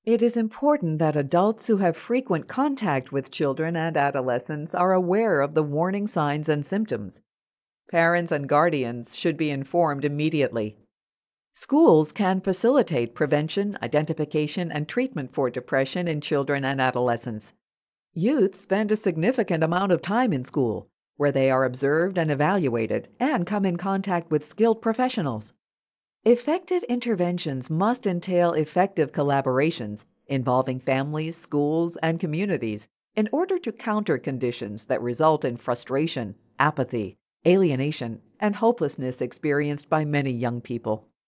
It is important that adults who have frequent contact with children and adolescents are aware of the warning signs and symptoms. Parents and guardians should be informed immediately. Schools can facilitate prevention, identification, and treatment for depression in children and adolescents. Youth spend a significant amount of time in school, where they are observed and evaluated and come in contact with skilled professionals. Effective interventions must entail effective collaborations involving families, schools, and communities in order to counter conditions that result in frustration, apathy, alienation, and hopelessness experienced by many young people.